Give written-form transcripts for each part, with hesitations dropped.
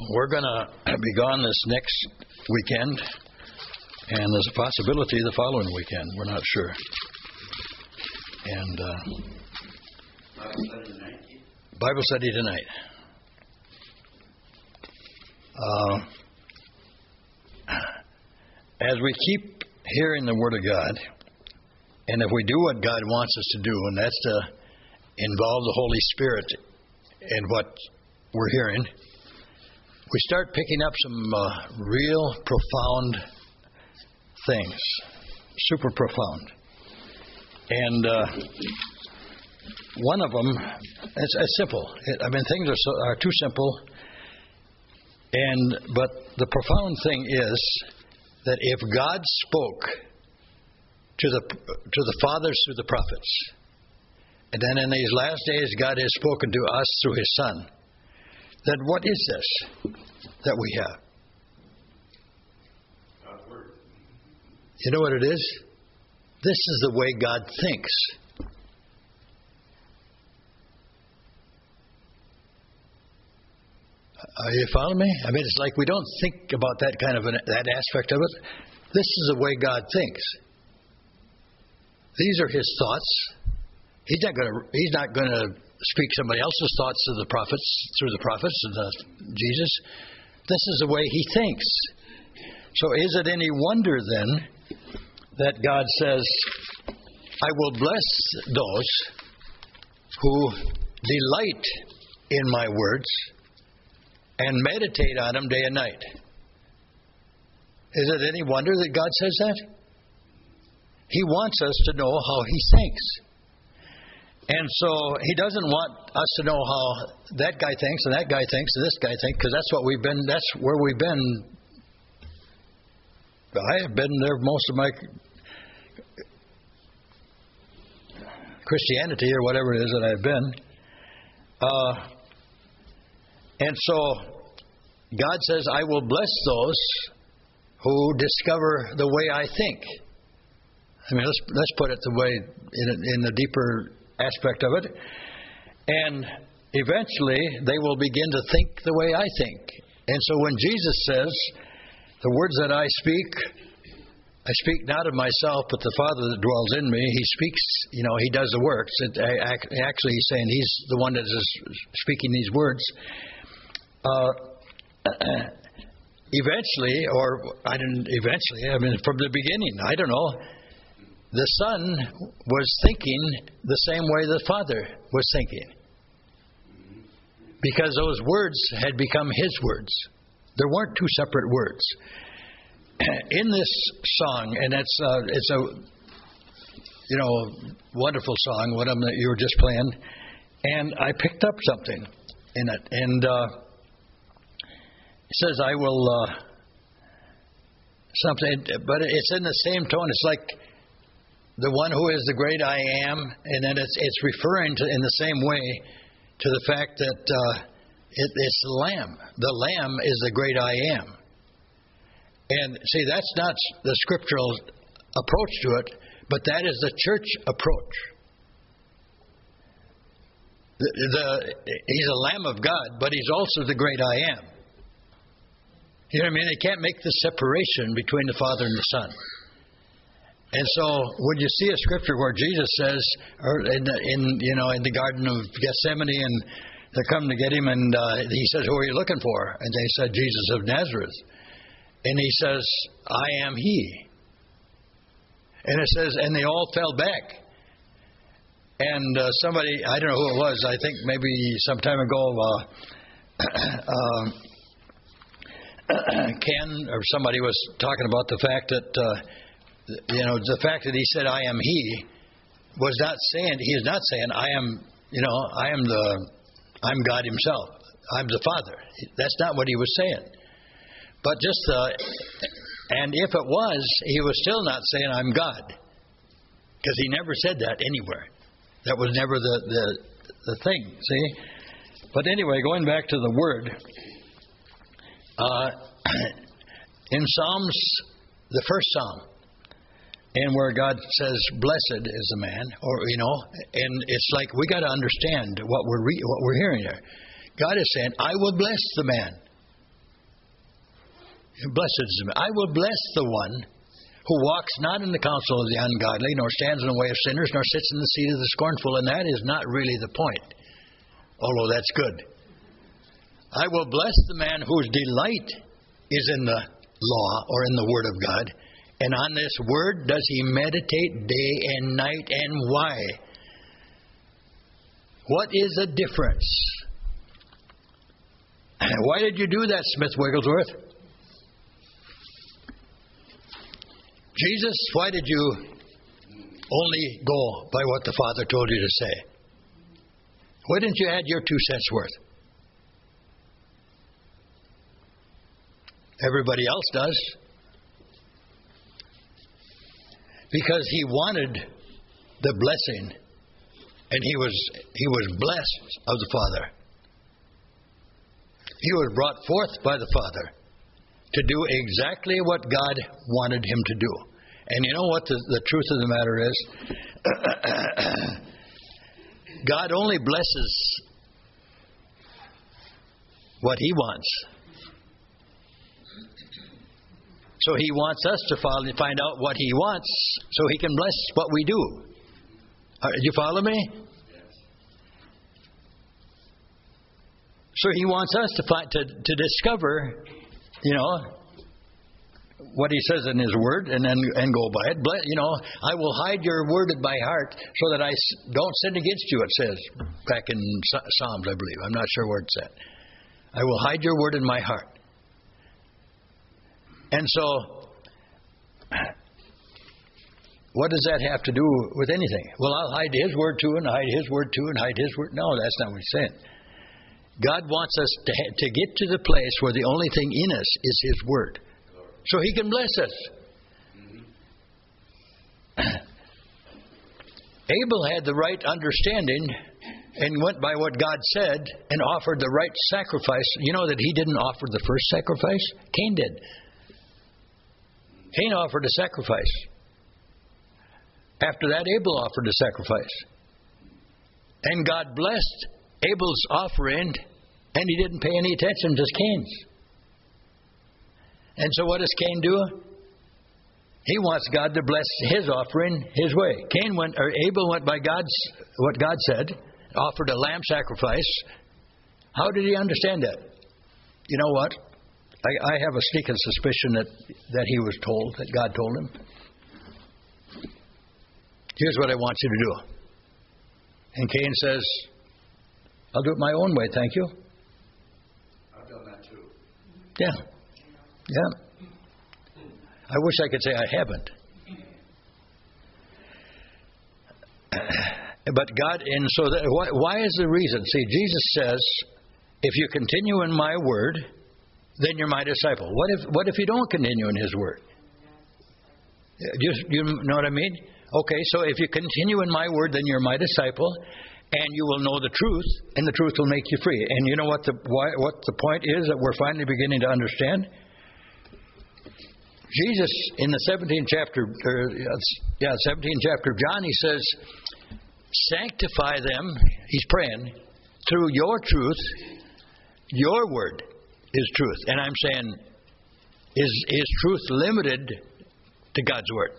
we're going to be gone this next weekend, and there's a possibility the following weekend. We're not sure. And Bible study tonight. As we keep hearing the Word of God, and if we do what God wants us to do, and that's to involve the Holy Spirit in what we're hearing, we start picking up some real profound things, super profound. And one of them, it's simple. Things are too simple. But the profound thing is that if God spoke to the fathers through the prophets, and then in these last days God has spoken to us through His Son, then what is this that we have? God's Word. You know what it is? This is the way God thinks. Are you following me? It's like we don't think about that kind of that aspect of it. This is the way God thinks. These are His thoughts. He's not going to speak somebody else's thoughts to the prophets through the prophets and Jesus. This is the way He thinks. So is it any wonder then that God says, "I will bless those who delight in my words and meditate on them day and night"? Is it any wonder that God says that? He wants us to know how He thinks. And so He doesn't want us to know how that guy thinks and that guy thinks and this guy thinks, because that's where we've been. I have been there most of my Christianity, or whatever it is that I've been. And so God says, "I will bless those who discover the way I think." Let's put it the way in the deeper aspect of it. And eventually they will begin to think the way I think. And so when Jesus says, "The words that I speak not of myself, but the Father that dwells in me," He speaks, He does the works. Actually, He's saying He's the one that is speaking these words. From the beginning, I don't know, the Son was thinking the same way the Father was thinking. Because those words had become His words. There weren't two separate words. In this song, and it's a wonderful song, one of them that you were just playing, and I picked up something in it, and it says, "I will," something, but it's in the same tone. It's like the one who is the great I am, and then it's referring to in the same way to the fact that it's the Lamb. The Lamb is the great I am. And see, that's not the scriptural approach to it, but that is the church approach. He's a Lamb of God, but He's also the great I am. You know what I mean? They can't make the separation between the Father and the Son. And so when you see a scripture where Jesus says, or in the Garden of Gethsemane, and they're coming to get Him, and He says, "Who are you looking for?" And they said, "Jesus of Nazareth." And He says, "I am He." And it says, and they all fell back. And somebody, I don't know who it was, I think maybe some time ago, Ken or somebody was talking about the fact that, the fact that He said, "I am He," was not saying, He is not saying, I'm God Himself. I'm the Father. That's not what He was saying. But and if it was, He was still not saying, "I'm God." Because He never said that anywhere. That was never the thing, see? But anyway, going back to the Word, in Psalms, the first Psalm, and where God says, "Blessed is the man," and it's like we got to understand what we're hearing here. God is saying, "I will bless the man." Blessed is the man. I will bless the one who walks not in the counsel of the ungodly, nor stands in the way of sinners, nor sits in the seat of the scornful. And that is not really the point, although that's good. I will bless the man whose delight is in the law or in the Word of God, and on this Word does he meditate day and night. And why? What is the difference? Why did you do that, Smith Wigglesworth? Jesus, why did you only go by what the Father told you to say? Why didn't you add your 2 cents worth? Everybody else does. Because he wanted the blessing, and he was blessed of the Father. He was brought forth by the Father to do exactly what God wanted him to do. And you know what the truth of the matter is? God only blesses what he wants. So he wants us to find out what he wants so he can bless what we do. Did you follow me? So he wants us to discover, what he says in his word, and go by it. I will hide your word in my heart so that I don't sin against you, it says back in Psalms, I believe. I'm not sure where it's at. I will hide your word in my heart. And so, what does that have to do with anything? Well, I'll hide his word too, and hide his word too, and hide his word. No, that's not what he's saying. God wants us to get to the place where the only thing in us is his word, so he can bless us. Abel had the right understanding and went by what God said and offered the right sacrifice. You know that he didn't offer the first sacrifice? Cain did. Cain offered a sacrifice. After that, Abel offered a sacrifice. And God blessed Abel's offering, and he didn't pay any attention to Cain's. And so what does Cain do? He wants God to bless his offering his way. Abel went by what God said, offered a lamb sacrifice. How did he understand that? You know what? I have a sneaking suspicion that he was told, that God told him. Here's what I want you to do. And Cain says, I'll do it my own way, thank you. I've done that too. Yeah. I wish I could say I haven't. But God, and so why is the reason? See, Jesus says, if you continue in my word, then you're my disciple. What if you don't continue in his word? You know what I mean? Okay, so if you continue in my word, then you're my disciple, and you will know the truth, and the truth will make you free. And you know what the point is that we're finally beginning to understand? Jesus, in the 17th chapter of John, he says, sanctify them, he's praying, through your truth. Your word is truth. And I'm saying, is truth limited to God's word?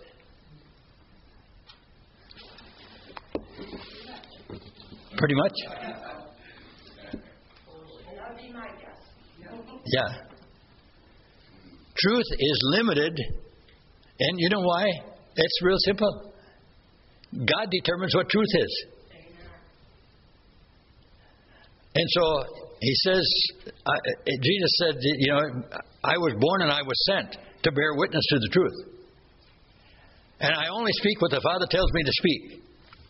Pretty much. Yeah. Truth is limited, and you know why? It's real simple. God determines what truth is. And so he says, Jesus said, I was born and I was sent to bear witness to the truth. And I only speak what the Father tells me to speak.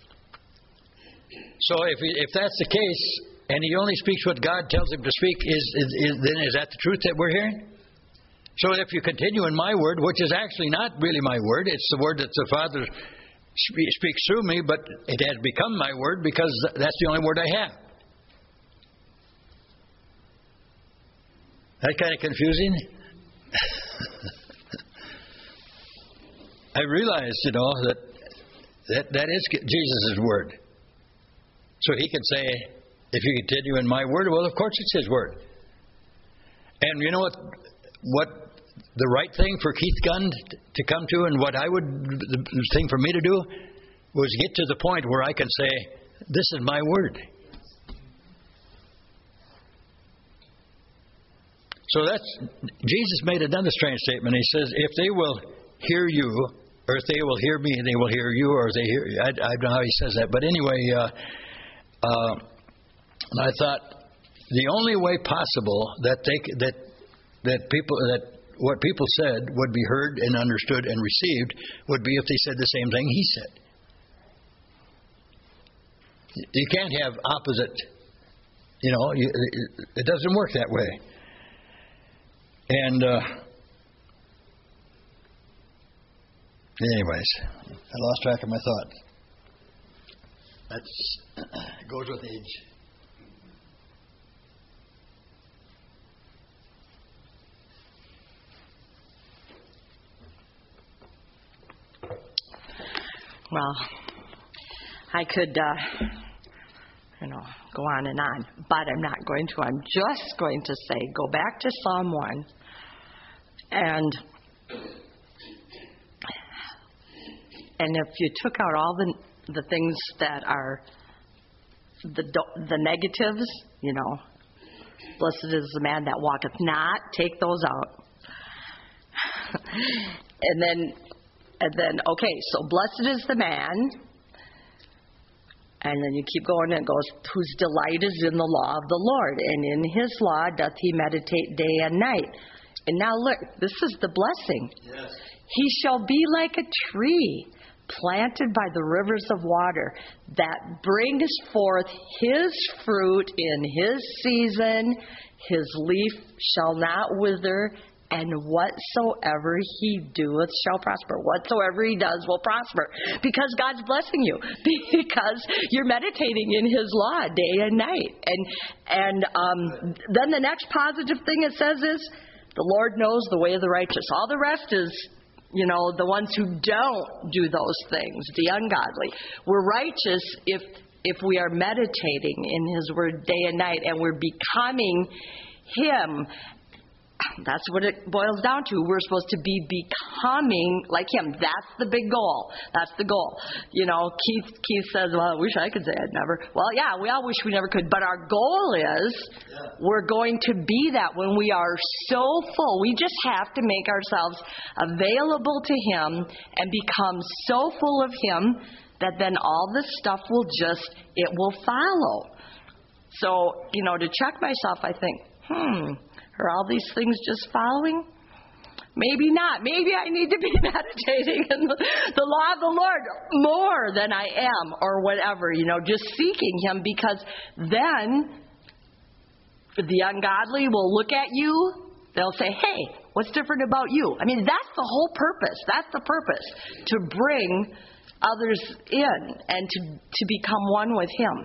So if that's the case, and he only speaks what God tells him to speak, then is that the truth that we're hearing? So if you continue in my word, which is actually not really my word, it's the word that the Father speaks through me, but it has become my word because that's the only word I have. That kind of confusing? I realize, that is Jesus' word. So he can say, if you continue in my word, well, of course it's his word. And you know what the right thing for Keith Gunn to come to, and what the thing for me to do was get to the point where I can say, this is my word. So Jesus made another strange statement. He says, if they will hear you, or if they will hear me, they will hear you, or they hear. I don't know how he says that, but anyway, I thought the only way possible that what people said would be heard and understood and received would be if they said the same thing he said. You can't have opposite. It doesn't work that way. And anyways, I lost track of my thought. That goes with age. Well, I could, go on and on, but I'm not going to. I'm just going to say, go back to Psalm 1, and if you took out all the things that are the negatives, blessed is the man that walketh not, take those out, and then, okay, so blessed is the man, and then you keep going and it goes, whose delight is in the law of the Lord, and in his law doth he meditate day and night. And now look, this is the blessing. Yes. He shall be like a tree planted by the rivers of water that brings forth his fruit in his season. His leaf shall not wither, and whatsoever he doeth shall prosper. Whatsoever he does will prosper. Because God's blessing you. Because you're meditating in his law day and night. And then the next positive thing it says is, the Lord knows the way of the righteous. All the rest is, the ones who don't do those things, the ungodly. We're righteous if we are meditating in his word day and night, and we're becoming him. That's what it boils down to. We're supposed to be becoming like him. That's the big goal. That's the goal. Keith says, well, I wish I could say I'd never. Well, yeah, we all wish we never could. But our goal is we're going to be that when we are so full. We just have to make ourselves available to him and become so full of him that then all this stuff it will follow. So, to check myself, I think, are all these things just following? Maybe not. Maybe I need to be meditating in the law of the Lord more than I am, or whatever, just seeking him, because then the ungodly will look at you. They'll say, hey, what's different about you? I mean, that's the whole purpose. That's the purpose, to bring others in and to become one with him.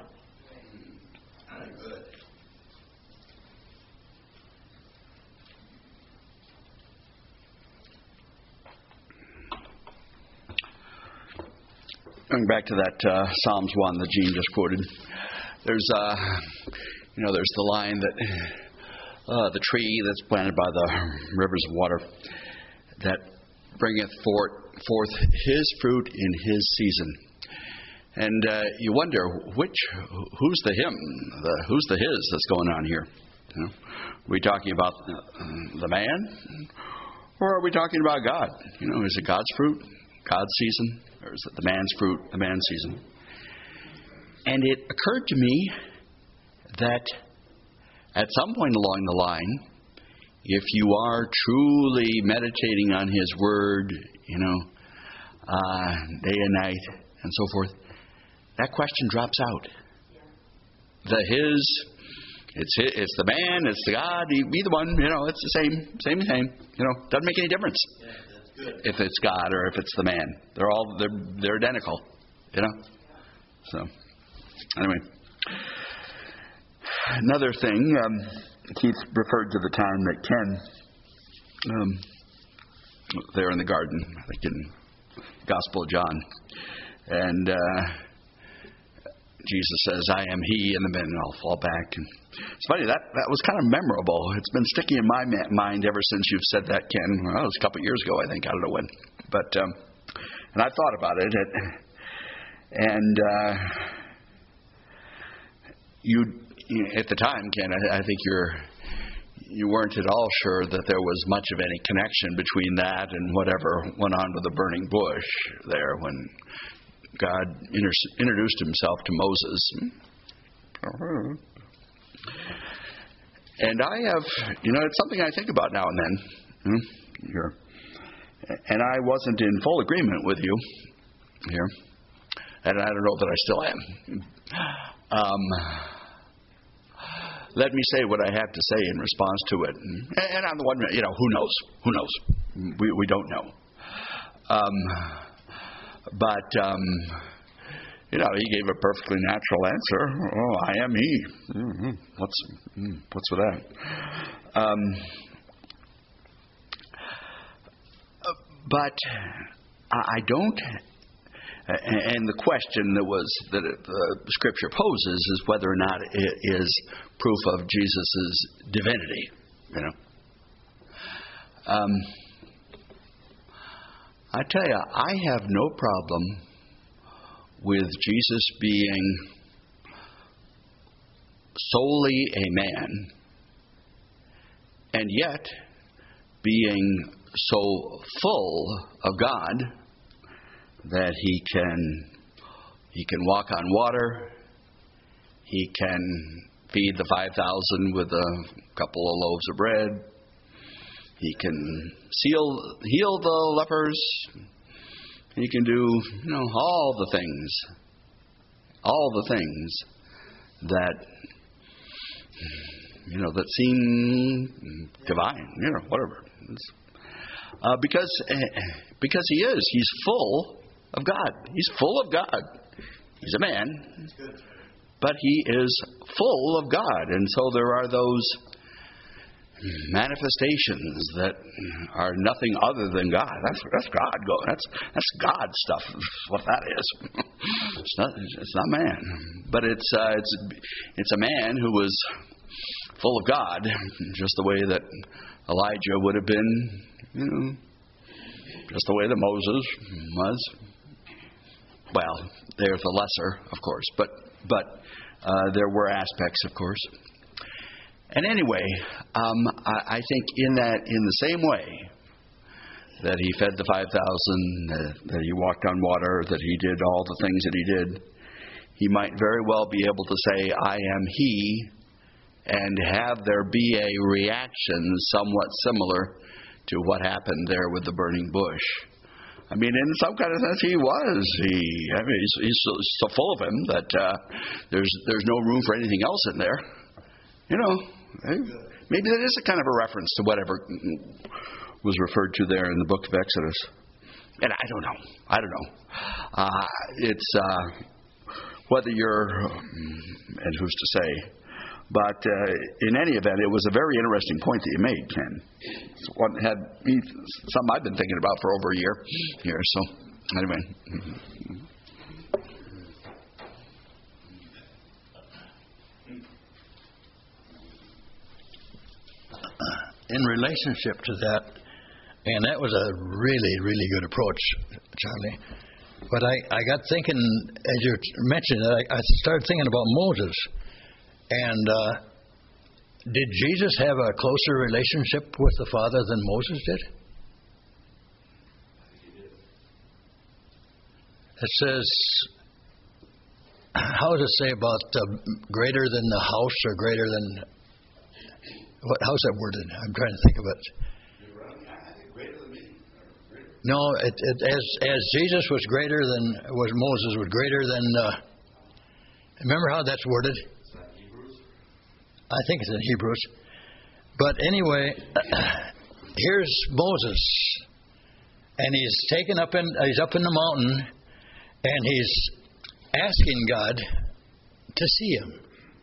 Going back to that Psalms 1 that Gene just quoted, there's the line that the tree that's planted by the rivers of water that bringeth forth his fruit in his season. And you wonder who's the him, who's the his that's going on here? Are we talking about the man, or are we talking about God? Is it God's fruit, God's season? Or is it the man's fruit, the man's season? And it occurred to me that at some point along the line, if you are truly meditating on his word, day and night and so forth, that question drops out. The his, it's the man, it's the God, either one, it's the same. Doesn't make any difference. Yeah. If it's God or if it's the man, they're identical, So, anyway, another thing, Keith referred to the time that Ken, there in the garden, I think in Gospel of John, and Jesus says, I am He, and then I'll fall back. And it's funny, that was kind of memorable. It's been sticking in my mind ever since you've said that, Ken. Well, it was a couple of years ago, I think. I don't know when. But, and I thought about it. And you, at the time, Ken, I think you weren't at all sure that there was much of any connection between that and whatever went on with the burning bush there when God introduced Himself to Moses. And I have, it's something I think about now and then. Here. And I wasn't in full agreement with you here. And I don't know that I still am. Let me say what I have to say in response to it. And on the one hand, who knows? Who knows? We don't know. But he gave a perfectly natural answer. Oh, I am He. What's with that? But I don't. And the question that the Scripture poses is whether or not it is proof of Jesus' divinity. I tell you, I have no problem with Jesus being solely a man, and yet being so full of God that he can walk on water, he can feed the 5,000 with a couple of loaves of bread, he can heal the lepers, he can do all the things that that seem divine, whatever. Because he's full of God. He's full of God. He's a man, but he is full of God. And so there are those manifestations that are nothing other than God. That's God going. That's God stuff. That's what that is. It's not man, but it's a man who was full of God, just the way that Elijah would have been. Just the way that Moses was. Well, they're the lesser, of course, but there were aspects, of course. And anyway, I think in the same way that he fed the 5,000, that he walked on water, that he did all the things that he did, he might very well be able to say, I am he, and have there be a reaction somewhat similar to what happened there with the burning bush. I mean, in some kind of sense, he was. He's so full of him that there's no room for anything else in there. Maybe that is a kind of a reference to whatever was referred to there in the book of Exodus. And I don't know. It's whether you're, and who's to say. But in any event, it was a very interesting point that you made, Ken. It's what had me, something I've been thinking about for over a year here. So, anyway. In relationship to that, and that was a really, really good approach, Charlie. But I got thinking, as you mentioned it, I started thinking about Moses. And did Jesus have a closer relationship with the Father than Moses did? It says, how does it say about greater than the house or greater than, how's that worded? I'm trying to think of it. No, as Jesus was Moses was greater than, remember how that's worded? I think it's in Hebrews. But anyway, here's Moses. And he's he's up in the mountain, and he's asking God to see him.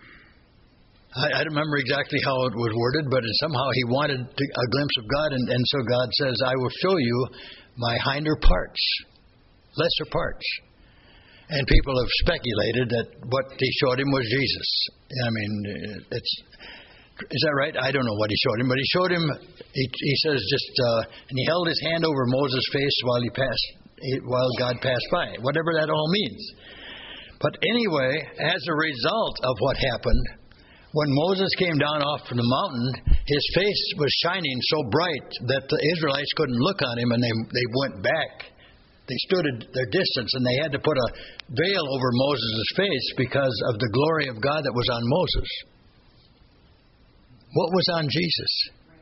I don't remember exactly how it was worded, but somehow he wanted a glimpse of God, and so God says, I will show you my hinder parts, lesser parts. And people have speculated that what he showed him was Jesus. I mean, is that right? I don't know what he showed him, but he showed him. He says and he held his hand over Moses' face while God passed by. Whatever that all means. But anyway, as a result of what happened, when Moses came down off from the mountain, his face was shining so bright that the Israelites couldn't look on him, and they went back. They stood at their distance, and they had to put a veil over Moses' face because of the glory of God that was on Moses. What was on Jesus?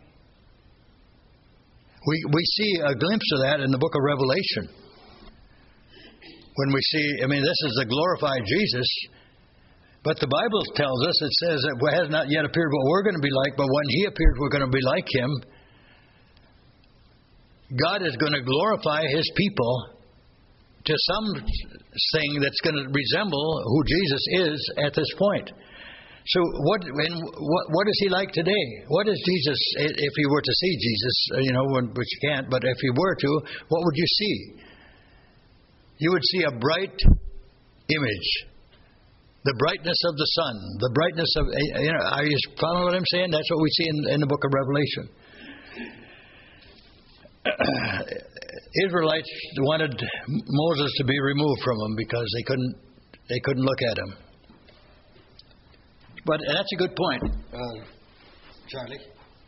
We see a glimpse of that in the book of Revelation. When we see, this is the glorified Jesus. But the Bible tells us, it says that it has not yet appeared what we're going to be like, but when He appears, we're going to be like Him. God is going to glorify His people to something that's going to resemble who Jesus is at this point. So what is He like today? What is Jesus, if you were to see Jesus, which you can't, but if you were to, what would you see? You would see a bright image. The brightness of the sun. The brightness of, are you following what I'm saying? That's what we see in the book of Revelation. Israelites wanted Moses to be removed from them because they couldn't look at him. But that's a good point, Charlie.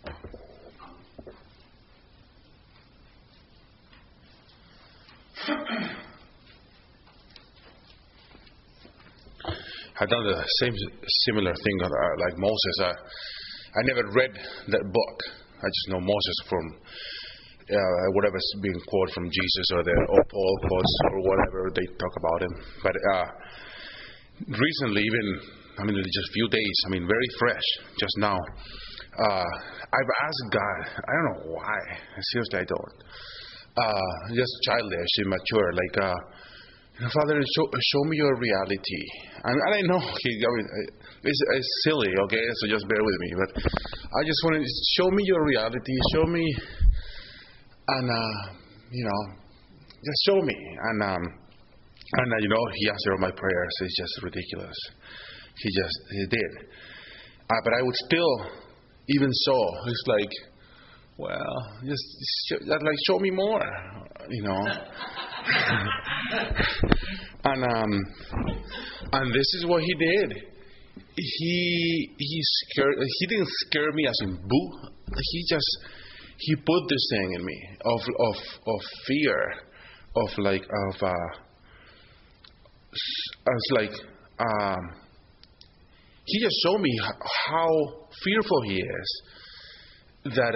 I've done the similar thing like Moses. I never read that book. I just know Moses from whatever's being quoted from Jesus or Paul quotes or whatever they talk about him. But recently, just a few days, very fresh, just now, I've asked God, I don't know why, seriously I don't, just childish, immature, like, Father, show me your reality. And I know, it's silly, okay, so just bear with me, but I just want to show me your reality, show me, and, just show me. And He answered all my prayers. It's just ridiculous. He did. But I would still, even so, it's like, well, just show me more, and this is what He did. He didn't scare me as in boo. He put this thing in me of fear, He just showed me how fearful He is. That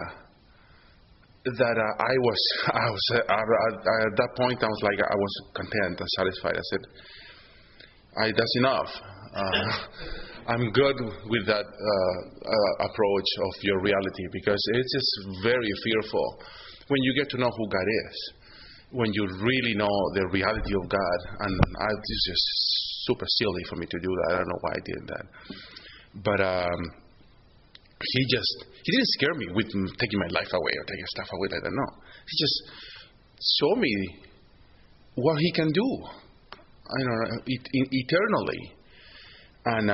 I was at that point. I was like, I was content and satisfied. I said, that's enough. I'm good with that approach of your reality, because it's just very fearful when you get to know who God is, when you really know the reality of God. And it's just super silly for me to do that. I don't know why I did that, but He didn't scare me with taking my life away or taking stuff away like that. No, He just showed me what He can do, eternally. And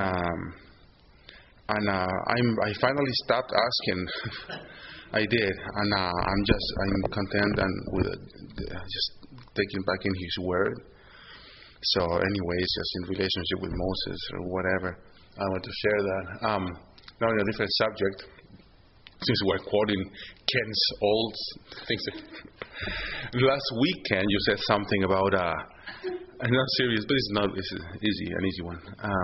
I finally stopped asking. I did, and I'm content and with just taking back in His word. So, anyways, just in relationship with Moses or whatever, I want to share that. Now, in a different subject, since we're quoting Ken's old things. Last weekend, you said something about, I'm not serious, but it's an easy one.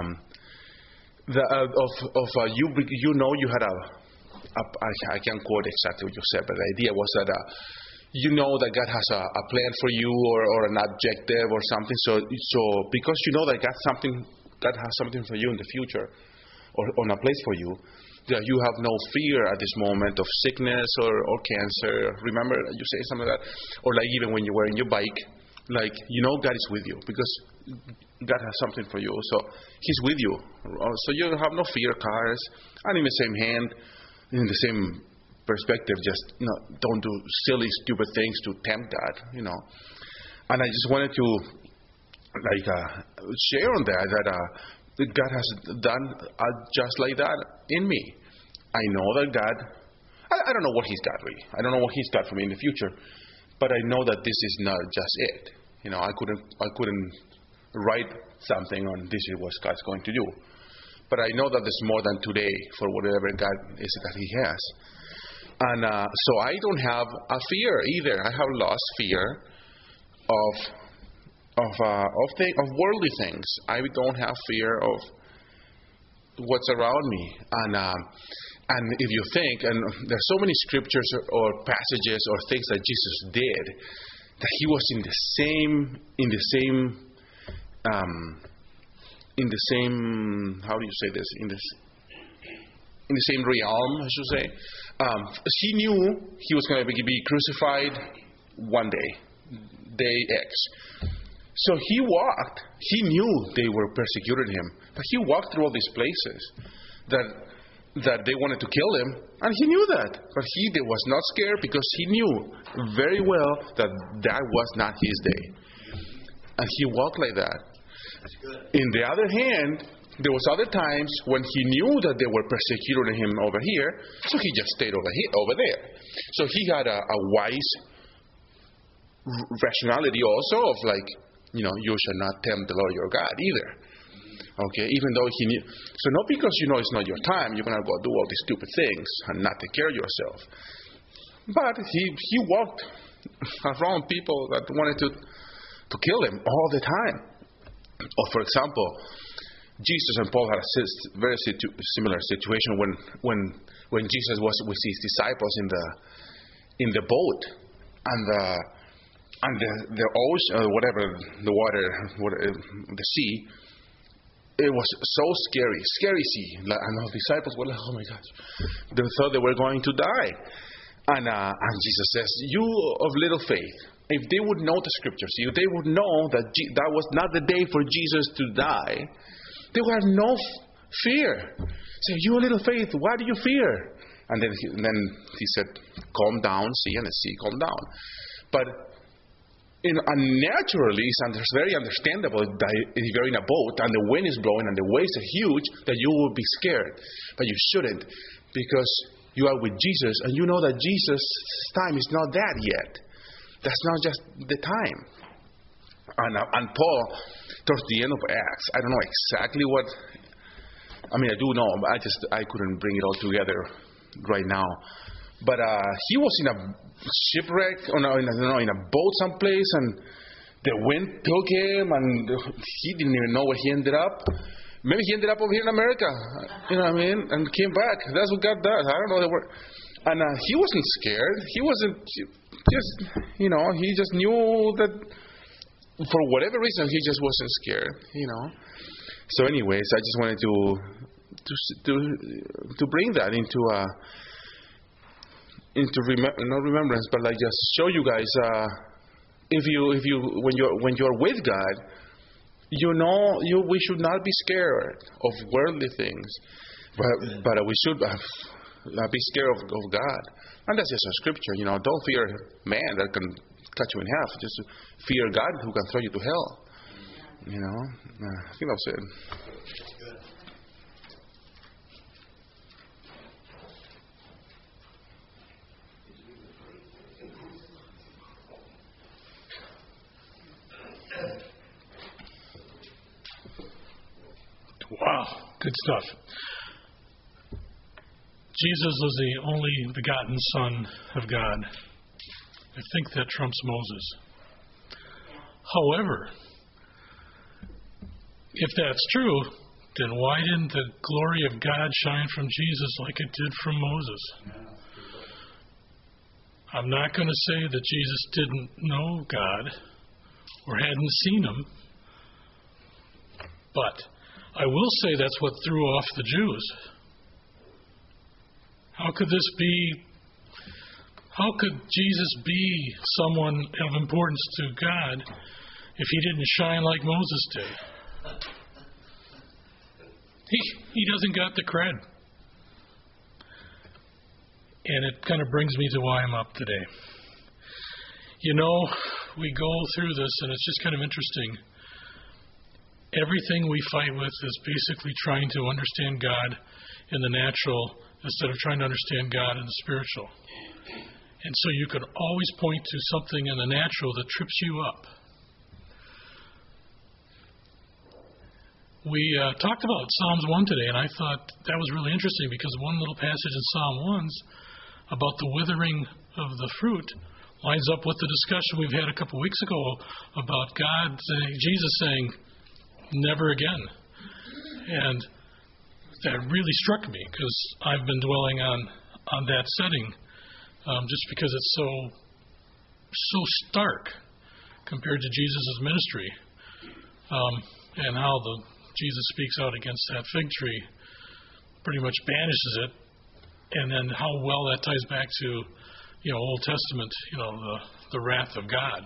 You had I can't quote exactly what you said, but the idea was that you know that God has a plan for you or an objective or something. So because you know that God has something for you in the future, or on a place for you, that you have no fear at this moment of sickness or cancer. Remember, you say something like that, or like even when you were in your bike, like God is with you because God has something for you. So He's with you. So you have no fear, cars, and in the same hand, in the same perspective, just don't do silly, stupid things to tempt that. And I just wanted to share on that God has done just like that in me. I know that God, I don't know what He's got really. I don't know what He's got for me in the future, but I know that this is not just it. I couldn't write something on this is what God's going to do, but I know that there's more than today for whatever God is that He has, and so I don't have a fear either. I have lost fear of worldly things. I don't have fear of what's around me, and if you think, and there's so many scriptures or passages or things that Jesus did, that He was in the same how do you say this, in the same realm, I should say. He knew He was going to be crucified one day X. So He walked. He knew they were persecuting Him, but He walked through all these places that they wanted to kill Him, and He knew that. But He was not scared because He knew very well that was not His day, and He walked like that. In the other hand, there was other times when He knew that they were persecuting Him over here, so He just stayed over there. So He had a wise rationality also of you shall not tempt the Lord your God either. Okay, even though He knew. So not because it's not your time, you're going to go do all these stupid things and not take care of yourself. But He walked around people that wanted to kill Him all the time. Or for example, Jesus and Paul had a very similar situation when Jesus was with His disciples in the boat, and the ocean, whatever, the water, the sea, it was so scary sea. And the disciples were like, oh my gosh, they thought they were going to die. And Jesus says, you of little faith. If they would know the scriptures, if they would know that that was not the day for Jesus to die, they would have no fear. Say, you of little faith, why do you fear? And then he said, calm down, sea, and the sea calmed down. But naturally, it's very understandable that if you're in a boat and the wind is blowing and the waves are huge, that you will be scared. But you shouldn't, because you are with Jesus, and you know that Jesus' time is not that yet. That's not just the time. And Paul, towards the end of Acts, I don't know exactly what. I mean, I do know, but I couldn't bring it all together right now. But he was in a shipwreck, in a boat someplace, and the wind took him, and he didn't even know where he ended up. Maybe he ended up over here in America, you know what I mean, and came back. That's what God does. I don't know. And he wasn't scared. He wasn't he just knew that for whatever reason, he just wasn't scared, So anyways, I just wanted to bring that into not remembrance, but just show you guys, when you're with God, we should not be scared of worldly things, but we should be scared of God. And that's just a scripture, don't fear man that can cut you in half. Just fear God who can throw you to hell. I think that's it. Wow, good stuff. Jesus was the only begotten Son of God. I think that trumps Moses. However, if that's true, then why didn't the glory of God shine from Jesus like it did from Moses? I'm not going to say that Jesus didn't know God or hadn't seen Him, but I will say that's what threw off the Jews. How could Jesus be someone of importance to God if He didn't shine like Moses did? He doesn't got the cred. And it kind of brings me to why I'm up today. We go through this, and it's just kind of interesting. everything we fight with is basically trying to understand God in the natural instead of trying to understand God in the spiritual. And so you could always point to something in the natural that trips you up. We talked about Psalms 1 today, and I thought that was really interesting because one little passage in Psalm 1's about the withering of the fruit lines up with the discussion we've had a couple weeks ago about Jesus saying, never again. And that really struck me because I've been dwelling on that setting just because it's so stark compared to Jesus' ministry and how Jesus speaks out against that fig tree, pretty much banishes it, and then how well that ties back to Old Testament, the wrath of God.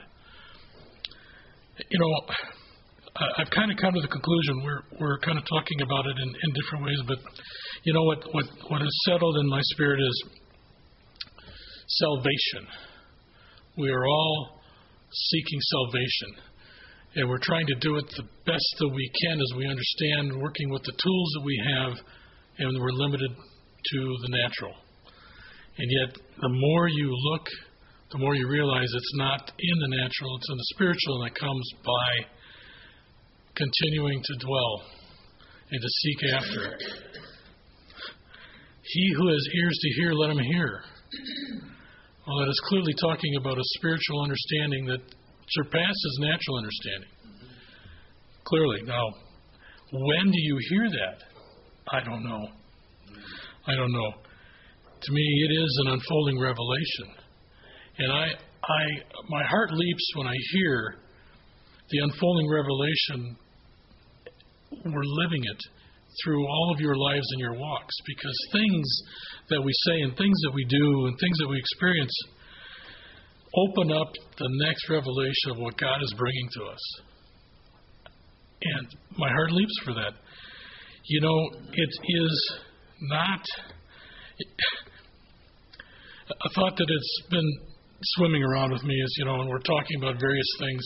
I've kind of come to the conclusion we're kind of talking about it in different ways, but what is settled in my spirit is salvation. We are all seeking salvation, and we're trying to do it the best that we can as we understand, working with the tools that we have, and we're limited to the natural. And yet, the more you look, the more you realize it's not in the natural, it's in the spiritual, and it comes by continuing to dwell and to seek after. He who has ears to hear, let him hear. Well, that is clearly talking about a spiritual understanding that surpasses natural understanding. Clearly. Now, when do you hear that? I don't know. To me, it is an unfolding revelation. And my heart leaps when I hear the unfolding revelation. We're living it through all of your lives and your walks, because things that we say and things that we do and things that we experience open up the next revelation of what God is bringing to us. And my heart leaps for that. It is not... A thought that it's been swimming around with me is, when we're talking about various things,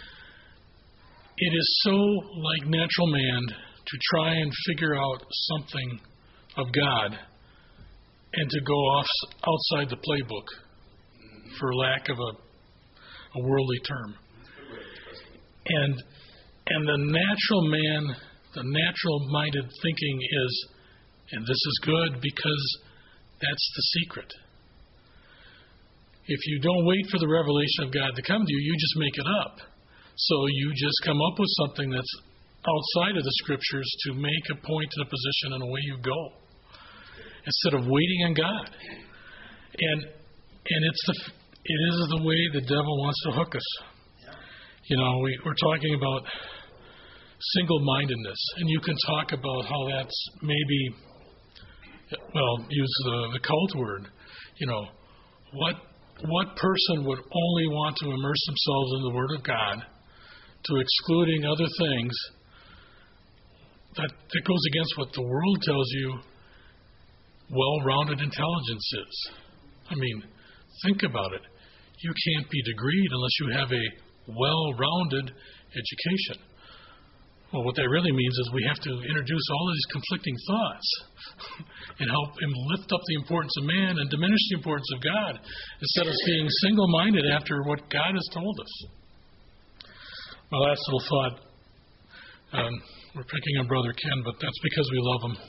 it is so like natural man to try and figure out something of God and to go outside the playbook, for lack of a worldly term. And the natural man, the natural-minded thinking is, and this is good because that's the secret. If you don't wait for the revelation of God to come to you, you just make it up. So you just come up with something that's outside of the Scriptures to make a point and a position, and away you go, instead of waiting on God. And it is the way the devil wants to hook us. We're talking about single-mindedness, and you can talk about how that's maybe, use the cult word. What person would only want to immerse themselves in the Word of God to excluding other things that goes against what the world tells you well-rounded intelligence is? I mean, think about it. You can't be degreed unless you have a well-rounded education. Well, what that really means is we have to introduce all of these conflicting thoughts and help him lift up the importance of man and diminish the importance of God, instead of being single-minded after what God has told us. My last little thought, we're picking on Brother Ken, but that's because we love him.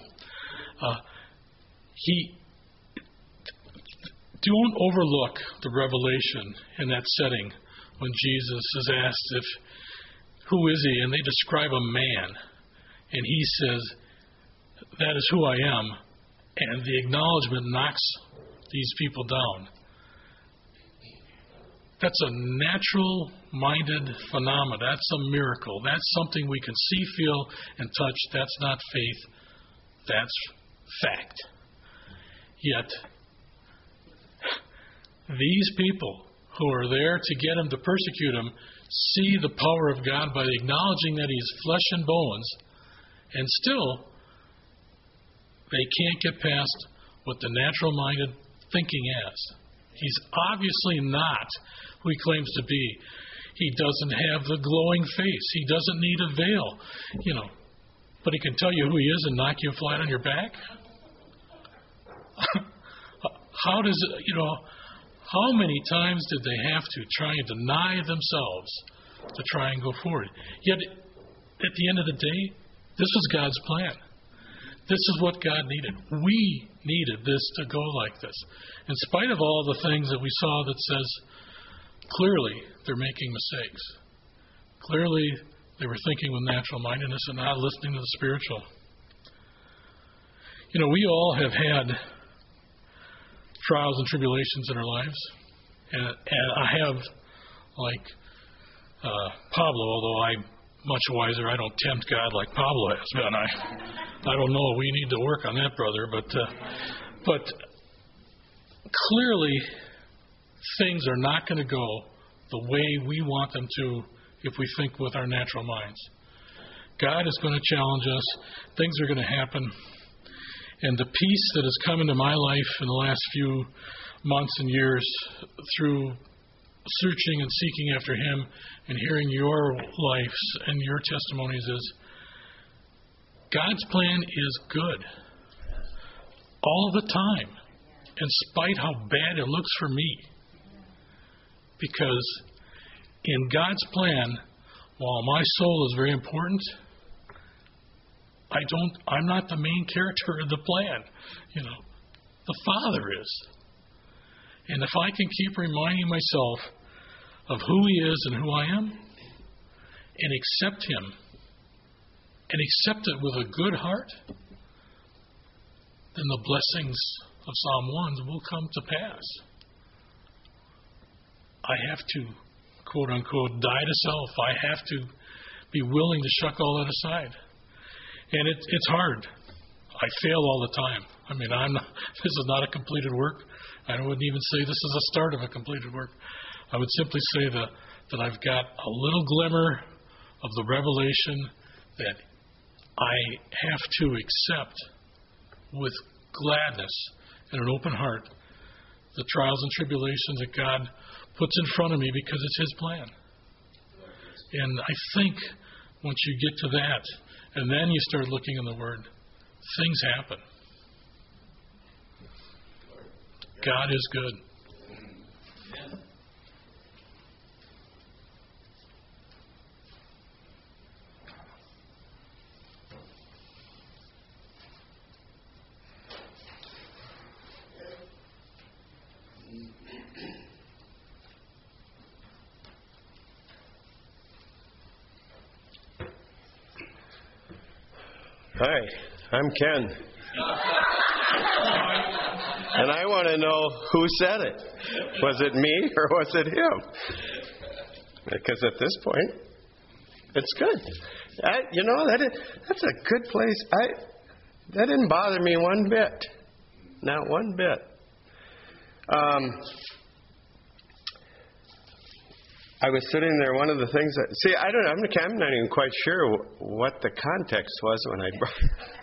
Don't overlook the revelation in that setting when Jesus is asked who is he? And they describe a man. And he says, that is who I am. And the acknowledgement knocks these people down. That's a natural-minded phenomenon. That's a miracle. That's something we can see, feel, and touch. That's not faith. That's fact. Yet, these people who are there to get him, to persecute him, see the power of God by acknowledging that he's flesh and bones, and still they can't get past what the natural-minded thinking is. He's obviously not who he claims to be. He doesn't have the glowing face. He doesn't need a veil, But he can tell you who he is and knock you flat on your back. How does it, how many times did they have to try and deny themselves to try and go forward? Yet, at the end of the day, this was God's plan. This is what God needed. We needed this to go like this. In spite of all the things that we saw that says, clearly they're making mistakes. Clearly they were thinking with natural mindedness and not listening to the spiritual. We all have had trials and tribulations in our lives. And I have, like Pablo, although I'm much wiser, I don't tempt God like Pablo has been. I don't know. We need to work on that, brother. But clearly, things are not going to go the way we want them to if we think with our natural minds. God is going to challenge us. Things are going to happen. And the peace that has come into my life in the last few months and years through searching and seeking after Him and hearing your lives and your testimonies is God's plan is good all the time, in spite how bad it looks for me. Because in God's plan, while my soul is very important, I'm not the main character of the plan. The Father is. And if I can keep reminding myself of who He is and who I am, and accept Him, and accept it with a good heart, then the blessings of Psalm 1 will come to pass. I have to, quote unquote, die to self. I have to be willing to shuck all that aside. And it's hard. I fail all the time. This is not a completed work. I wouldn't even say this is a start of a completed work. I would simply say that I've got a little glimmer of the revelation that I have to accept with gladness and an open heart the trials and tribulations that God puts in front of me because it's His plan. And I think once you get to that, and then you start looking in the Word, things happen. God is good. Hi, I'm Ken. And I want to know who said it. Was it me or was it him? Because at this point, it's good. That's a good place. That didn't bother me one bit. Not one bit. I was sitting there, one of the things that... See, I'm not even quite sure what the context was when I brought...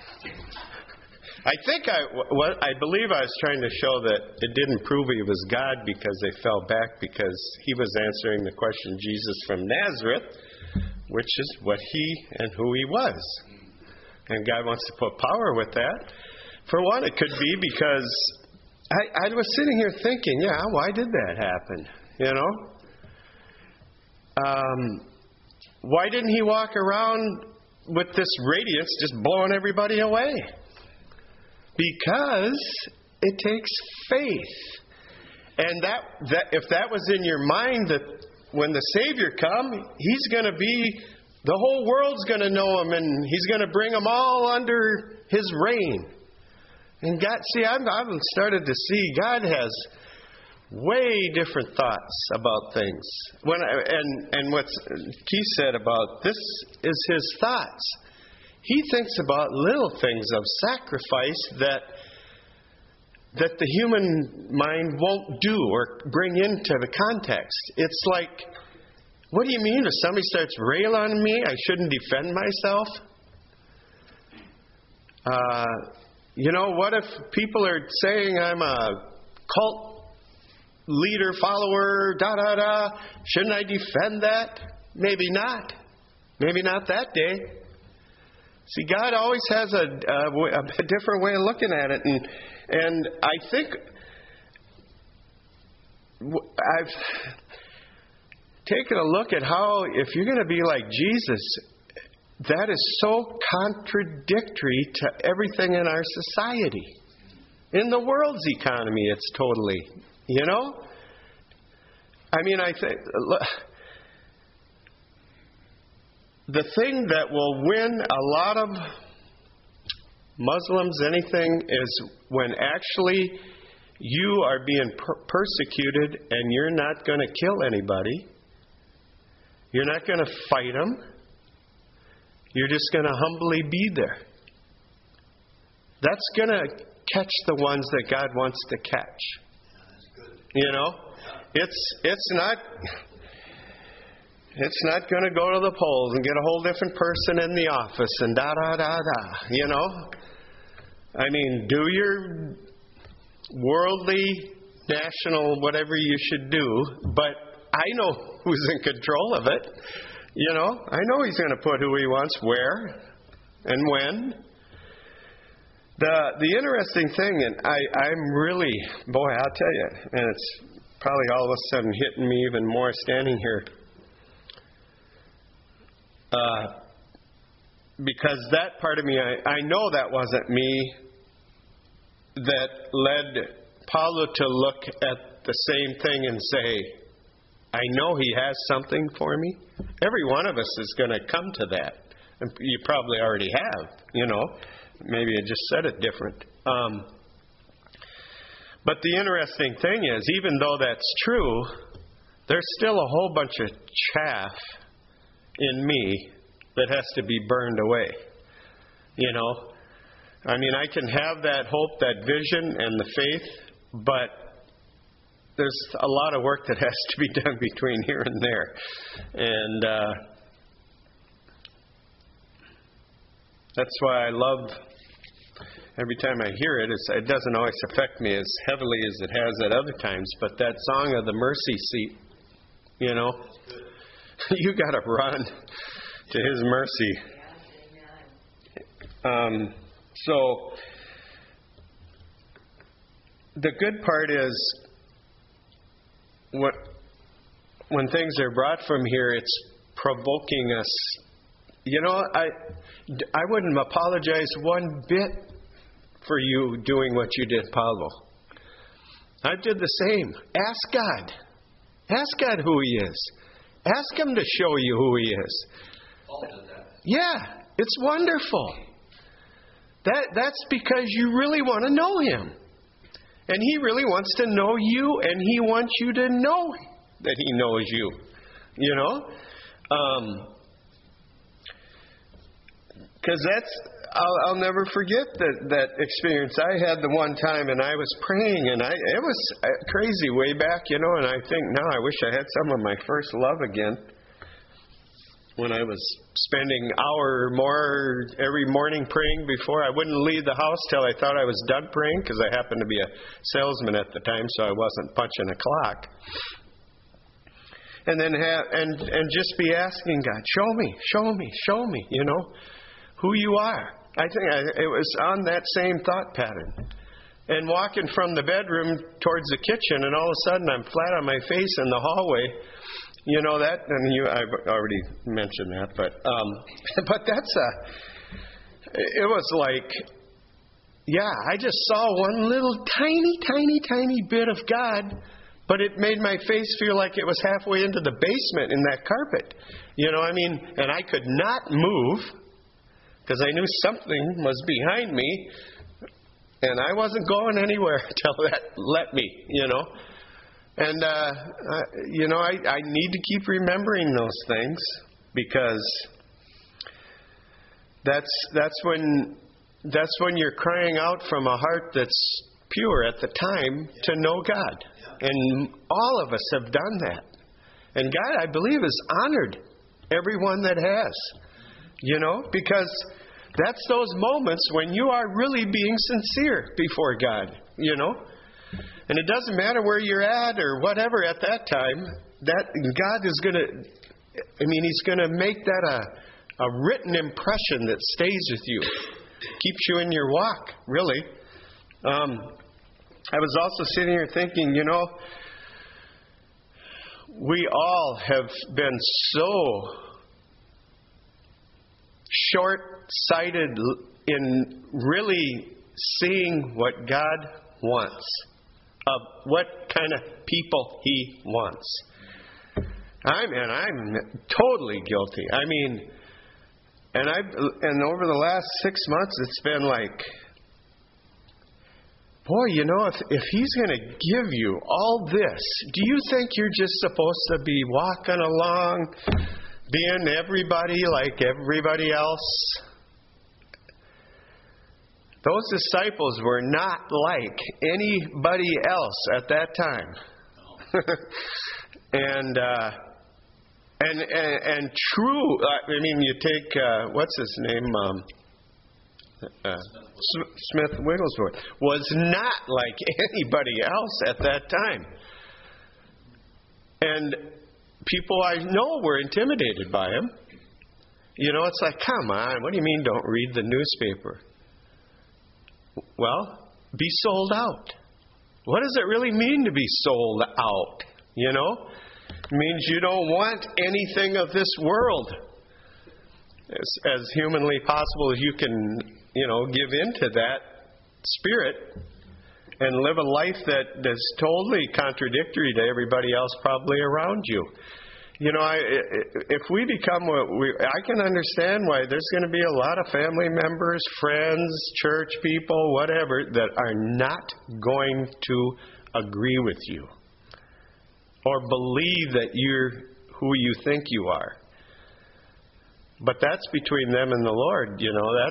I believe I was trying to show that it didn't prove He was God because they fell back because He was answering the question, Jesus from Nazareth, which is what He and who He was. And God wants to put power with that. For one, it could be because I was sitting here thinking, why did that happen? Why didn't He walk around with this radiance just blowing everybody away? Because it takes faith. And that if that was in your mind, that when the Savior comes, He's going to be, the whole world's going to know Him, and He's going to bring them all under His reign. And God, I've started to see God has way different thoughts about things. And what Keith said about this is His thoughts. He thinks about little things of sacrifice that the human mind won't do or bring into the context. It's like, what do you mean if somebody starts railing on me, I shouldn't defend myself? What if people are saying I'm a cult leader, follower, shouldn't I defend that? Maybe not. Maybe not that day. See, God always has a different way of looking at it. And I think I've taken a look at how, if you're going to be like Jesus, that is so contradictory to everything in our society. In the world's economy, it's totally, I mean, I think the thing that will win a lot of Muslims, anything, is when actually you are being persecuted and you're not going to kill anybody. You're not going to fight them. You're just going to humbly be there. That's going to catch the ones that God wants to catch. It's not going to go to the polls and get a whole different person in the office and I mean, do your worldly, national, whatever you should do, but I know who's in control of it. I know He's going to put who He wants where and when. The interesting thing, and I'm really, boy, I'll tell you, and it's probably all of a sudden hitting me even more standing here. Because that part of me, I know that wasn't me that led Paulo to look at the same thing and say, I know He has something for me. Every one of us is going to come to that. And you probably already have, Maybe I just said it different. But the interesting thing is, even though that's true, there's still a whole bunch of chaff in me that has to be burned away. I mean, I can have that hope, that vision, and the faith, but there's a lot of work that has to be done between here and there. And that's why I love, every time I hear it, it doesn't always affect me as heavily as it has at other times, but that song of the mercy seat, you got to run to His mercy. So the good part is when things are brought from here, it's provoking us. I wouldn't apologize one bit for you doing what you did, Paulo. I did the same. Ask God. Ask God who He is. Ask Him to show you who He is. Paul did that. Yeah, it's wonderful. That's because you really want to know Him. And He really wants to know you, and He wants you to know that He knows you. Because I'll never forget that experience I had the one time, and I was praying, and it was crazy way back, and I think now I wish I had some of my first love again. When I was spending an hour or more every morning praying before I wouldn't leave the house till I thought I was done praying, because I happened to be a salesman at the time, so I wasn't punching a clock. And then and just be asking God, show me, who you are. I think it was on that same thought pattern. And walking from the bedroom towards the kitchen, and all of a sudden I'm flat on my face in the hallway. That, and I've already mentioned that, but it was like, yeah, I just saw one little tiny bit of God, but it made my face feel like it was halfway into the basement in that carpet. And I could not move because I knew something was behind me, and I wasn't going anywhere until that let me, And, I need to keep remembering those things, because that's when you're crying out from a heart that's pure at the time to know God. And all of us have done that. And God, I believe, has honored everyone that has. Because that's those moments when you are really being sincere before God, And it doesn't matter where you're at or whatever at that time, that God is going to, He's going to make that a written impression that stays with you. Keeps you in your walk, really. I was also sitting here thinking, we all have been so short-sighted in really seeing what God wants, of what kind of people He wants. I'm totally guilty. And over the last 6 months, it's been like, boy, if He's going to give you all this, do you think you're just supposed to be walking along, being everybody like everybody else? Those disciples were not like anybody else at that time. And true, you take, what's his name? Smith Wigglesworth was not like anybody else at that time. And people I know were intimidated by him. It's like, come on, what do you mean don't read the newspaper? Well, be sold out. What does it really mean to be sold out? It means you don't want anything of this world. As humanly possible as you can, give into that spirit and live a life that is totally contradictory to everybody else probably around you. If we become I can understand why there's going to be a lot of family members, friends, church people, whatever, that are not going to agree with you or believe that you're who you think you are. But that's between them and the Lord,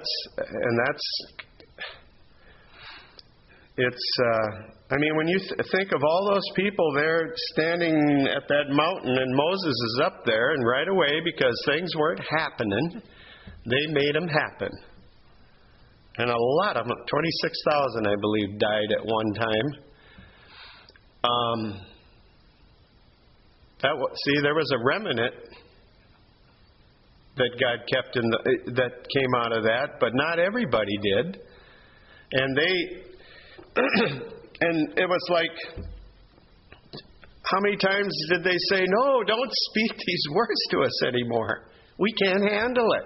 when you think of all those people there standing at that mountain and Moses is up there, and right away, because things weren't happening, they made them happen. And a lot of them, 26,000, I believe, died at one time. There was a remnant that God kept that came out of that, but not everybody did. And and it was like, how many times did they say, no, don't speak these words to us anymore. We can't handle it.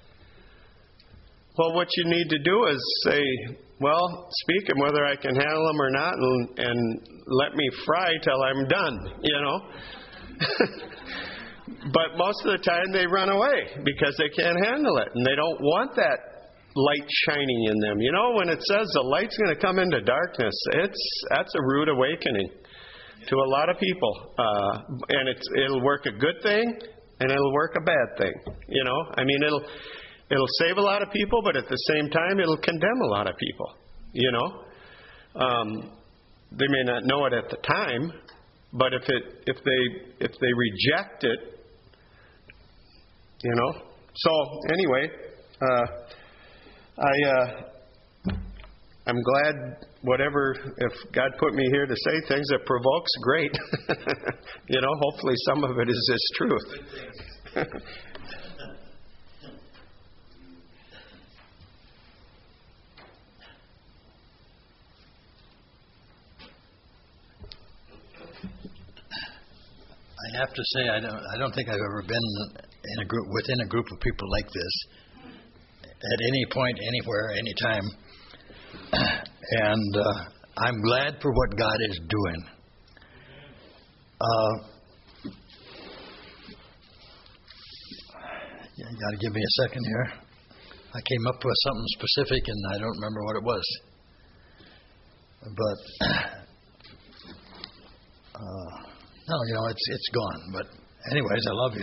Well, what you need to do is say, well, speak them whether I can handle them or not, and let me fry till I'm done, But most of the time they run away because they can't handle it, and they don't want that light shining in them. When it says the light's going to come into darkness, that's a rude awakening to a lot of people. And it'll work a good thing, and it'll work a bad thing. It'll save a lot of people, but at the same time, it'll condemn a lot of people. They may not know it at the time, but if they reject it, So anyway, I'm glad if God put me here to say things that provokes, great. Hopefully some of it is His truth. I have to say I don't think I've ever been within a group of people like this at any point, anywhere, anytime. And I'm glad for what God is doing. You got to give me a second here. I came up with something specific, and I don't remember what it was. But no, it's gone. But anyways, I love you.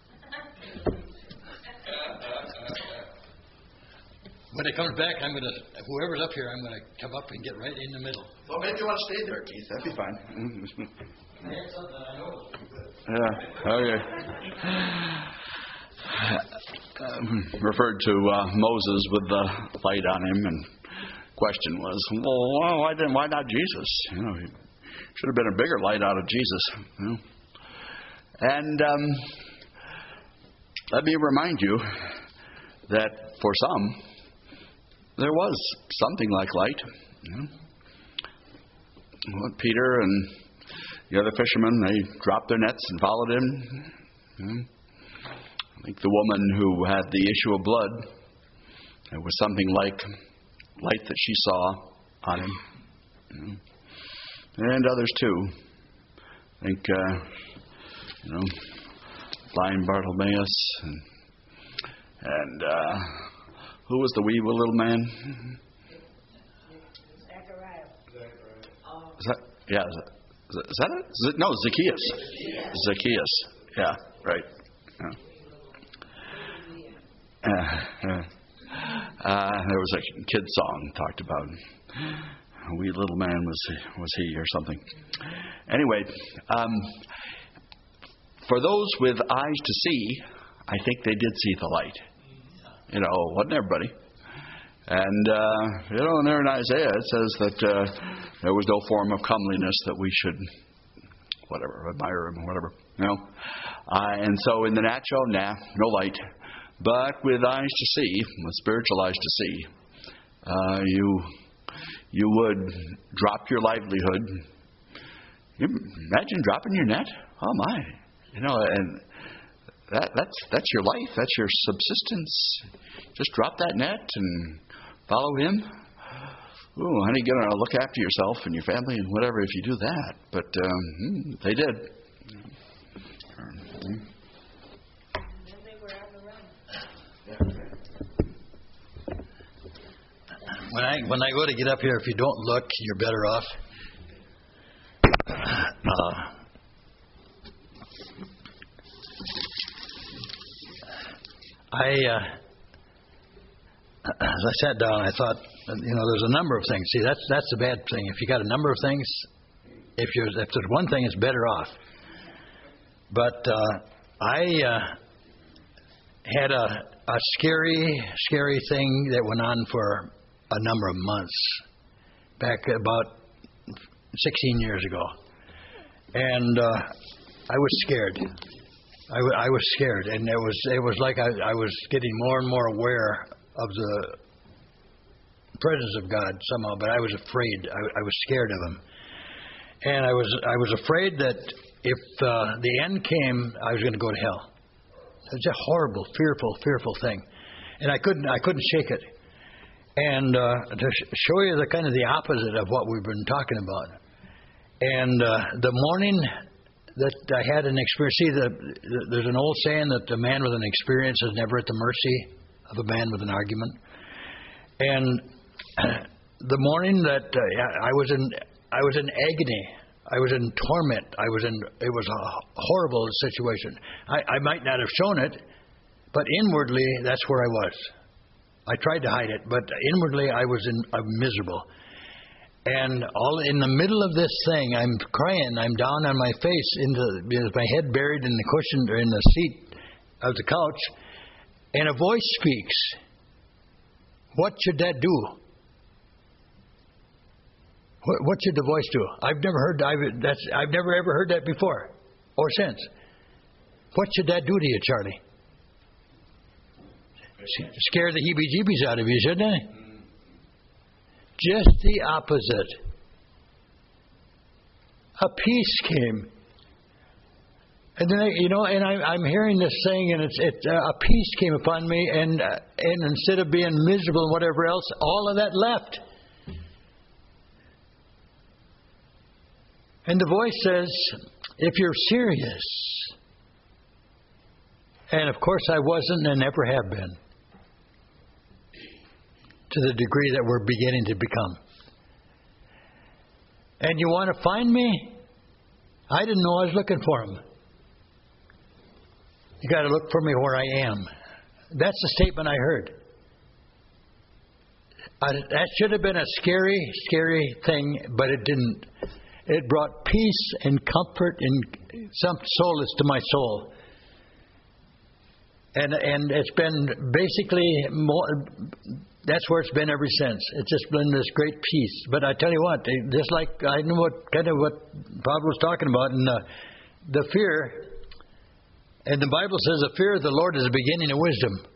When it comes back, whoever's up here, I'm going to come up and get right in the middle. Well, maybe you want to stay there, Keith. That'd be fine. That's something I know. Yeah, okay. Referred to Moses with the light on him, and question was, well, why not Jesus? Should have been a bigger light out of Jesus. You know? And let me remind you that for some, there was something like light. You know? Well, Peter and the other fishermen, they dropped their nets and followed him. You know? I think the woman who had the issue of blood, there was something like light that she saw on him. You know? And others too. I think, blind Bartimaeus and who was the wee little man? Is that, yeah, is that it? No, Zacchaeus. Zacchaeus. Yeah, right. Yeah. There was a kid song talked about a wee little man was he or something. Anyway, for those with eyes to see, I think they did see the light. You know, wasn't everybody? And, there in Isaiah it says that there was no form of comeliness that we should, admire him or whatever. You know? And so in the natural, no light. But with eyes to see, with spiritual eyes to see, you would drop your livelihood. You imagine dropping your net? Oh my! And that's your life. That's your subsistence. Just drop that net and follow him. Ooh, honey, you're gonna look after yourself and your family and whatever if you do that. But they did. When I go to get up here, if you don't look, you're better off. As I sat down, I thought, there's a number of things. See, that's the bad thing. If you got a number of things, if there's one thing, it's better off. But I had a scary thing that went on for a number of months, back about 16 years ago. And I was scared. I was scared, and it was like I was getting more and more aware of the presence of God somehow, but I was afraid. I was scared of him. And I was afraid that if the end came, I was going to go to hell. It's a horrible, fearful thing. And I couldn't shake it. And to show you the opposite of what we've been talking about. And the morning that I had an experience, see, there's an old saying that a man with an experience is never at the mercy of a man with an argument. And the morning that I was in agony, I was in torment. It was a horrible situation. I might not have shown it, but inwardly, that's where I was. I tried to hide it, but inwardly, I'm miserable. And all in the middle of this thing, I'm crying. I'm down on my face, with my head buried in the cushion or in the seat of the couch, and a voice speaks. What should that do? What should the voice do? I've never ever heard that before or since. What should that do to you, Charlie? Scare the heebie-jeebies out of you, shouldn't it? Just the opposite. A peace came. And then, I'm hearing this thing, and a peace came upon me, and instead of being miserable and whatever else, all of that left. And the voice says, if you're serious, and of course I wasn't and never have been, to the degree that we're beginning to become. And you want to find me? I didn't know I was looking for him. You got to look for me where I am. That's the statement I heard. That should have been a scary thing, but it didn't. It brought peace and comfort and some solace to my soul. And it's been basically that's where it's been ever since. It's just been this great peace. But I tell you what, just like I know what Pablo was talking about, and the fear, and the Bible says the fear of the Lord is the beginning of wisdom.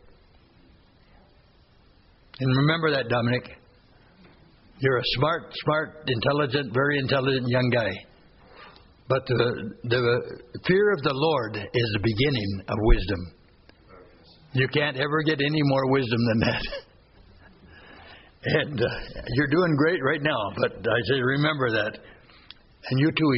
And remember that, Dominic. You're a smart, intelligent, very intelligent young guy. But the fear of the Lord is the beginning of wisdom. You can't ever get any more wisdom than that. And you're doing great right now, but I say remember that. And you too,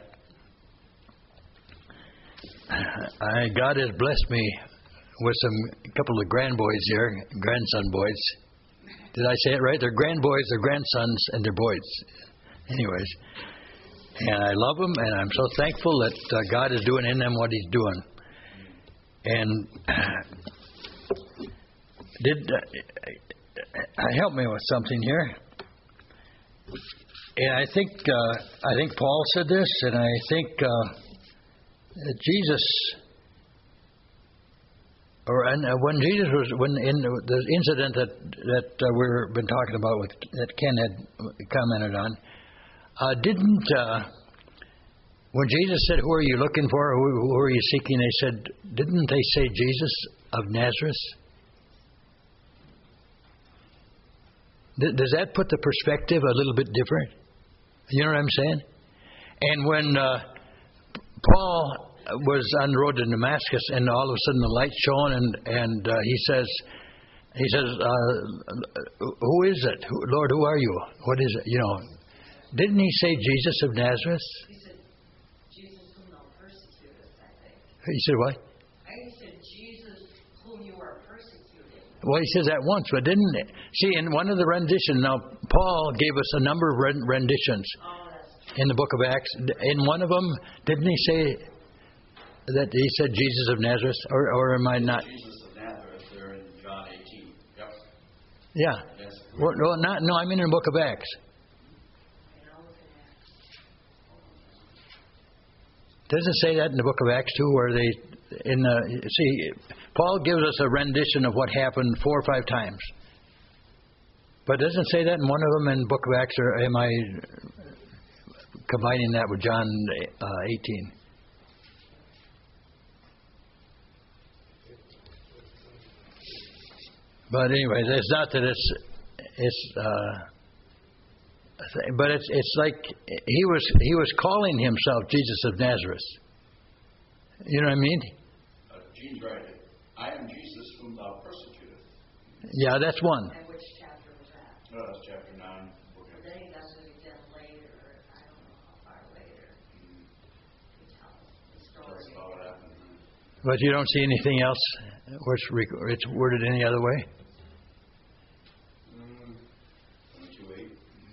Eli. God has blessed me with a couple of grandboys here, grandson boys. Did I say it right? They're grandboys, they're grandsons, and they're boys. Anyways. And I love them, and I'm so thankful that God is doing in them what He's doing. And help me with something here. And I think Paul said this, and I think Jesus, when Jesus was in the incident that we've been talking about that Ken had commented on. When Jesus said, "Who are you looking for? Who are you seeking?" They said, didn't they say Jesus of Nazareth? Does that put the perspective a little bit different? You know what I'm saying? And when Paul was on the road to Damascus, and all of a sudden the light shone, and he says, "Who is it, Lord? Who are you? What is it?" You know. Didn't he say Jesus of Nazareth? He said, Jesus whom thou persecutest, I think. He said what? He said, Jesus whom you are persecuting. Well, he says that once, but didn't it? See, in one of the renditions, now, Paul gave us a number of renditions in the book of Acts. In one of them, didn't he say that he said Jesus of Nazareth? Or am I not? Jesus of Nazareth, there in John 18. Yep. Yeah. Yes. No, I mean in the book of Acts. Does it say that in the book of Acts too, where Paul gives us a rendition of what happened 4 or 5 times. But doesn't it say that in one of them in the book of Acts, or am I combining that with John 18? But anyways, it's not that but it's like he was calling himself Jesus of Nazareth. You know what I mean? Gene's right. I am Jesus whom thou persecutest. Yeah, that's one. And which chapter was that? No, that's chapter 9. Then he does it again later. I don't know how far later. He tells the story. That's about what happened. But you don't see anything else where it's worded any other way? 22:8.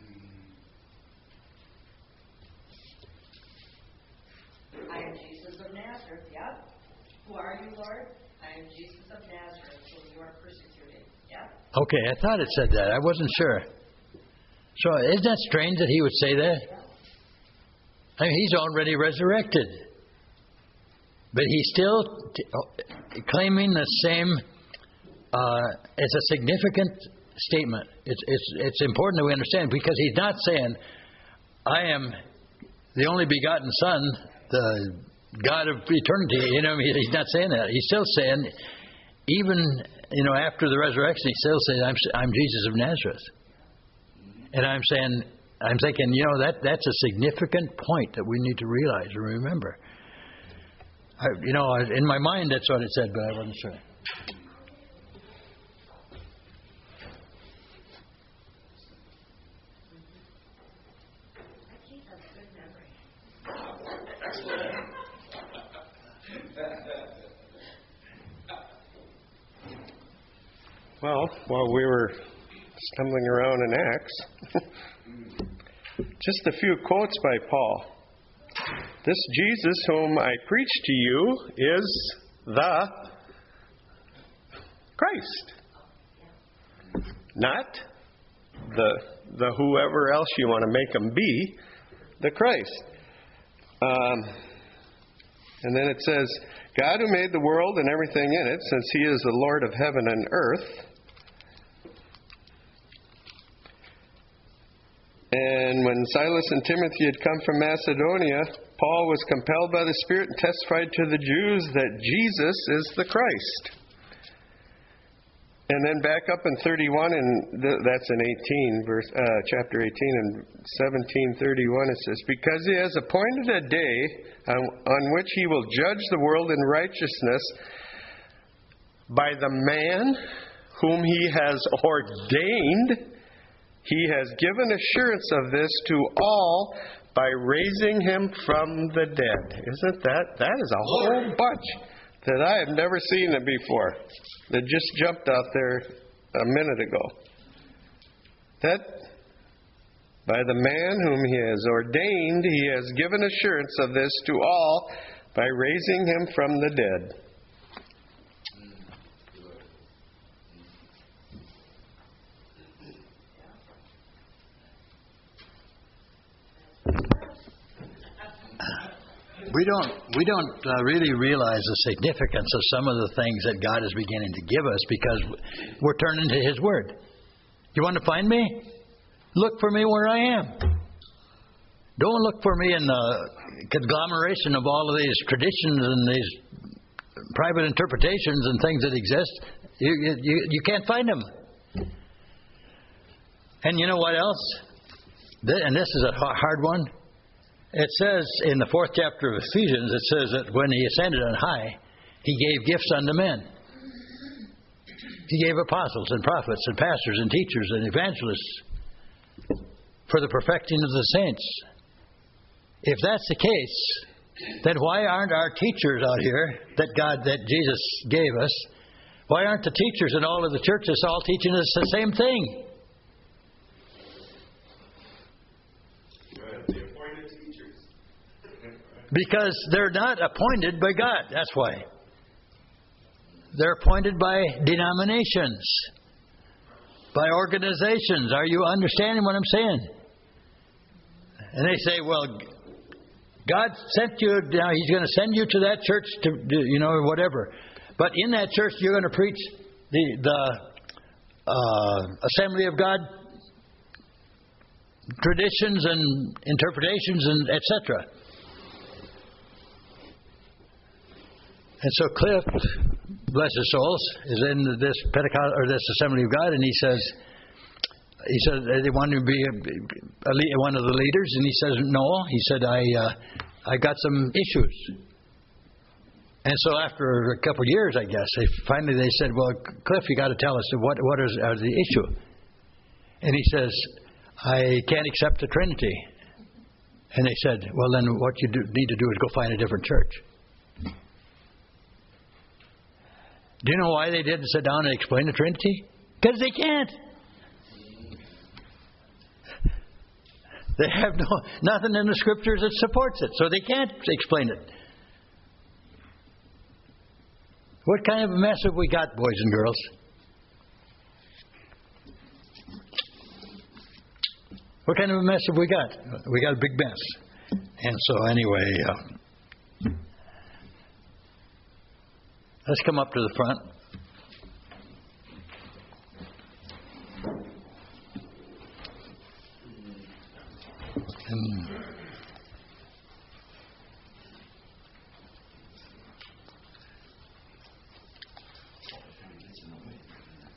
I am Jesus of Nazareth. Yep. Who are you, Lord? I am Jesus of Nazareth, whom you are persecuting. Yep. Okay, I thought it said that. I wasn't sure. So isn't that strange that he would say that? I mean, he's already resurrected. But he's still claiming the same. It's a significant statement. It's important that we understand, because he's not saying, "I am the only begotten Son, the God of eternity." You know, he's not saying that. He's still saying, even after the resurrection, he's still saying, "I'm Jesus of Nazareth." And I'm thinking, that's a significant point that we need to realize and remember. In my mind, that's what it said, but I wasn't sure. Well, while we were stumbling around in Acts, just a few quotes by Paul. "This Jesus whom I preach to you is the Christ." Not the whoever else you want to make him be, the Christ. And then it says, "God who made the world and everything in it, since he is the Lord of heaven and earth." when Silas and Timothy had come from Macedonia, Paul was compelled by the Spirit and testified to the Jews that Jesus is the Christ. And then back up in 31, and that's in 18, chapter 18 and 17:31, it says, because he has appointed a day on which he will judge the world in righteousness by the man whom he has ordained. He has given assurance of this to all by raising him from the dead. Isn't that is a whole bunch that I have never seen it before. That just jumped out there a minute ago. That by the man whom he has ordained, he has given assurance of this to all by raising him from the dead. We don't really realize the significance of some of the things that God is beginning to give us because we're turning to His Word. You want to find me? Look for me where I am. Don't look for me in the conglomeration of all of these traditions and these private interpretations and things that exist. You can't find them. And you know what else? And this is a hard one. It says in the 4th chapter of Ephesians, it says that when He ascended on high, He gave gifts unto men. He gave apostles and prophets and pastors and teachers and evangelists for the perfecting of the saints. If that's the case, then why aren't our teachers out here that Jesus gave us, why aren't the teachers in all of the churches all teaching us the same thing? Because they're not appointed by God. That's why. They're appointed by denominations, by organizations. Are you understanding what I'm saying? And they say, well, God sent you, now He's going to send you to that church to do, whatever. But in that church, you're going to preach the Assembly of God traditions and interpretations and etc. And so Cliff, bless his souls, is in this Pentecost or this Assembly of God, and he says they want to be one of the leaders, and he says no. He said I got some issues, and so after a couple of years, I guess they said, well, Cliff, you got to tell us what is the issue, and he says I can't accept the Trinity, and they said, well, then what you need to do is go find a different church. Do you know why they didn't sit down and explain the Trinity? Because they can't. They have nothing in the Scriptures that supports it, so they can't explain it. What kind of a mess have we got, boys and girls? What kind of a mess have we got? We got a big mess. And so anyway, let's come up to the front. And